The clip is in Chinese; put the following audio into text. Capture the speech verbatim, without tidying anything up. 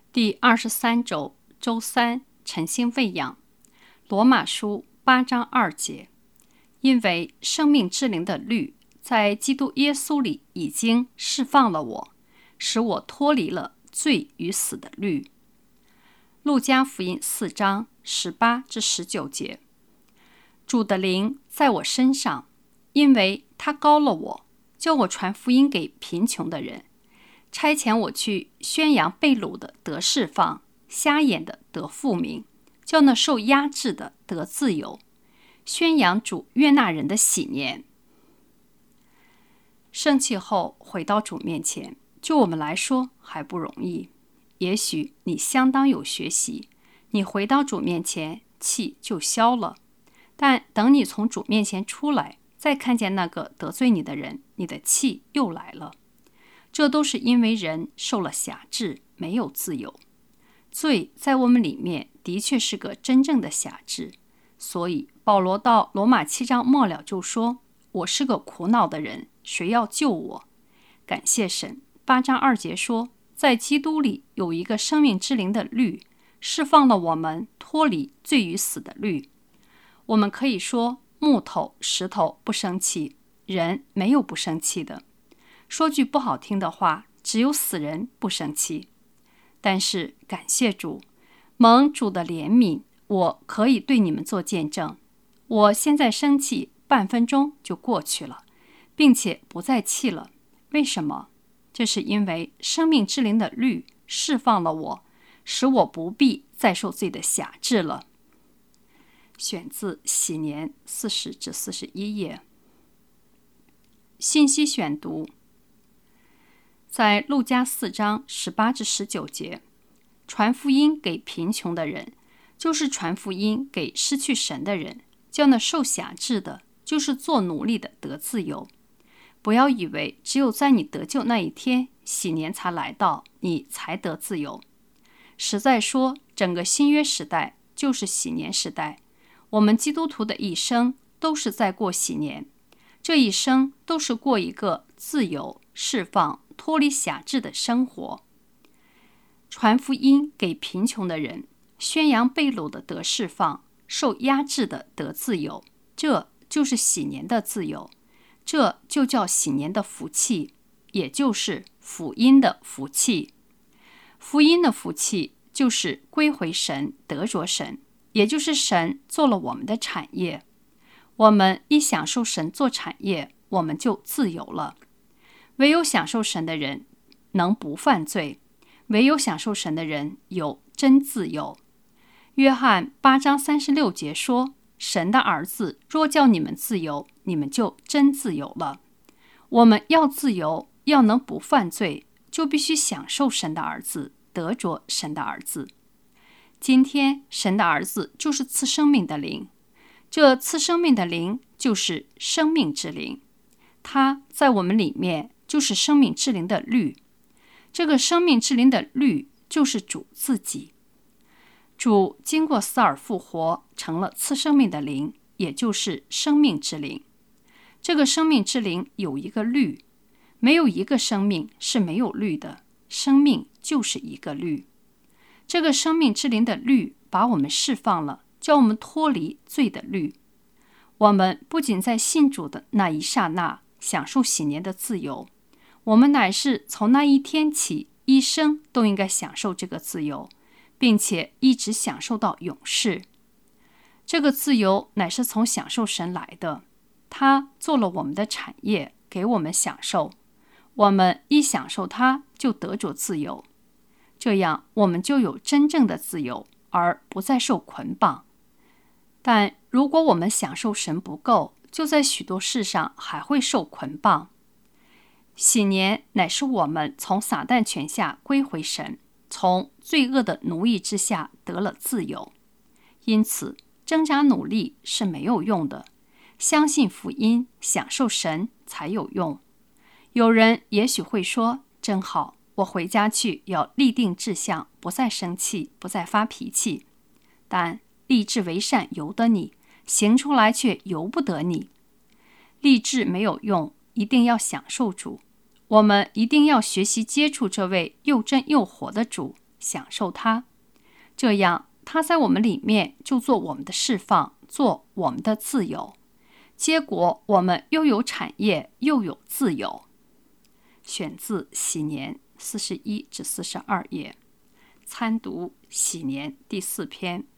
第二十三周周三，晨星喂养。罗马书八章二节，因为生命之灵的律在基督耶稣里已经释放了我，使我脱离了罪与死的律。路加福音四章十八至十九节，主的灵在我身上，因为他膏了我，叫我传福音给贫穷的人，差遣我去宣扬被掳的得释放，瞎眼的得复明，叫那受压制的得自由，宣扬主悦纳人的喜年。生气后回到主面前，就我们来说还不容易。也许你相当有学习，你回到主面前，气就消了。但等你从主面前出来，再看见那个得罪你的人，你的气又来了。这都是因为人受了辖制，没有自由。罪在我们里面的确是个真正的辖制，所以保罗到罗马七章末了就说，我是个苦恼的人，谁要救我？感谢神。八章二节说，在基督里有一个生命之灵的律，释放了我们脱离罪与死的律。我们可以说木头石头不生气，人没有不生气的。说句不好听的话，只有死人不生气。但是感谢主，蒙主的怜悯，我可以对你们做见证。我现在生气半分钟就过去了，并且不再气了。为什么？这是因为生命之灵的律释放了我，使我不必再受罪的辖制了。选自喜年四十至四十一页。信息选读，在路加四章十八至十九节，传福音给贫穷的人，就是传福音给失去神的人，叫那受辖制的，就是做奴隶的得自由。不要以为只有在你得救那一天，喜年才来到，你才得自由。实在说，整个新约时代就是喜年时代。我们基督徒的一生都是在过喜年，这一生都是过一个自由、释放、脱离辖制的生活。传福音给贫穷的人，宣扬被掳的得释放，受压制的得自由，这就是喜年的自由，这就叫喜年的福气，也就是福音的福气。福音的福气就是归回神，得着神，也就是神做了我们的产业。我们一享受神做产业，我们就自由了。唯有享受神的人能不犯罪，唯有享受神的人有真自由。约翰八章三十六节说，神的儿子若叫你们自由，你们就真自由了。我们要自由，要能不犯罪，就必须享受神的儿子，得着神的儿子。今天神的儿子就是赐生命的灵，这赐生命的灵就是生命之灵，它在我们里面就是生命之灵的律。这个生命之灵的律就是主自己。主经过死而复活，成了赐生命的灵，也就是生命之灵。这个生命之灵有一个律，没有一个生命是没有律的，生命就是一个律。这个生命之灵的律把我们释放了，叫我们脱离罪的律。我们不仅在信主的那一刹那享受喜年的自由，我们乃是从那一天起，一生都应该享受这个自由，并且一直享受到永世。这个自由乃是从享受神来的，他做了我们的产业，给我们享受。我们一享受它，就得着自由。这样我们就有真正的自由，而不再受捆绑。但如果我们享受神不够，就在许多事上还会受捆绑。喜年乃是我们从撒旦权下归回神，从罪恶的奴役之下得了自由。因此挣扎努力是没有用的，相信福音，享受神才有用。有人也许会说，真好，我回家去要立定志向，不再生气，不再发脾气。但立志为善由得你，行出来却由不得你。立志没有用，一定要享受主。我们一定要学习接触这位又真又活的主， 享受它，这样它在我们里面就做我们的释放，做我们的自由。结果我们又有产业，又有自由。选自喜年四十一至四十二页，参读喜年第四篇。